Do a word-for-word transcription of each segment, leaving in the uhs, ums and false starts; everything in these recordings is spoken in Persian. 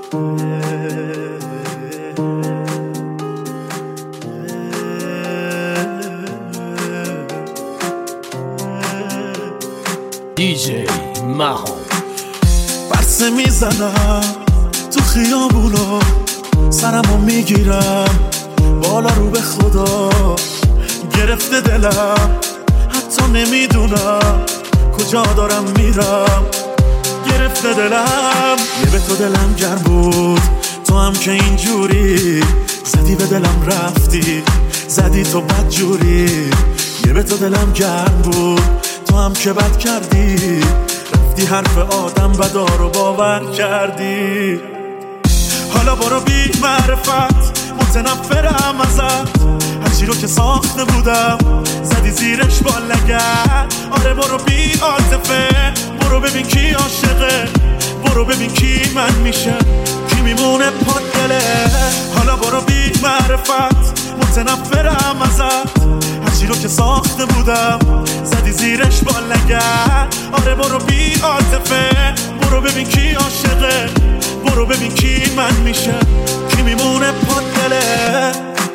دیجی مهان برسه میزنم تو خیابونا، سرمو میگیرم بالا رو به خدا، گرفته دلم حتی نمیدونم کجا دارم میرم، گرفته دلم. یه به تو دلم گرم بود، تو هم که اینجوری زدی به دلم رفتی، زدی تو بد جوری. یه به تو دلم گرم بود، تو هم که بد کردی، رفتی حرف آدم بدا رو باور کردی. حالا برو بی معرفت، متنفرم ازت، هرچی رو که ساخته بودم زدی زیرش با لگد. آره برو بی عاطفه، برو ببین کی عاشقه، برو ببین کی من میشه، کی میمونه پا دله. حالا برو بی معرفت، متنفرم ازت، هرچی رو که ساخته بودم زدی زیرش با لگد. آره برو بی عاطفه، برو ببین کی عاشقه، برو ببین کی من میشه، کی میمونه پا دله.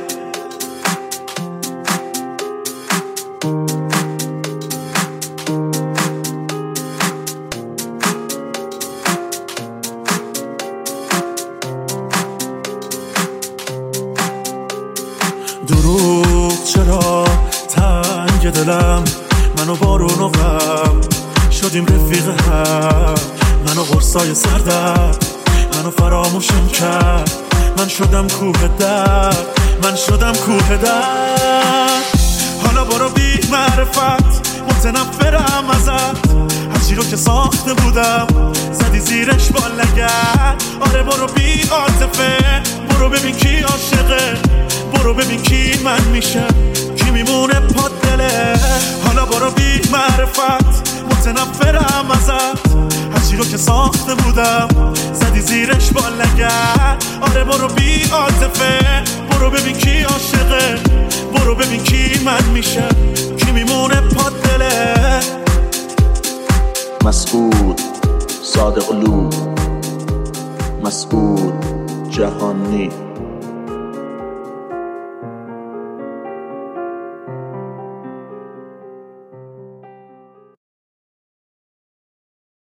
دروغ چرا تنگ دلم، منو بارون و غم شدیم رفیق هم، منو قرصای سردرد منو فراموشم کرد، من شدم کوه درد، من شدم کوه درد. حالا برو بی معرفت، متنفرم ازت، هرچی رو که ساخته بودم زدی زیرش با لگد. آره برو بی عاطفه، برو ببین کی عاشقه، برو ببین کی من میشه، کی میمونه پا دله. حالا برو بی معرفت، متنفرم ازت، هرچی رو که ساخته بودم زدی زیرش با لگد. آره برو بی عاطفه، برو ببین کی عاشقه، برو ببین کی من میشه، کی میمونه پا دله. مسعود صادقلو، مسعود جهانی.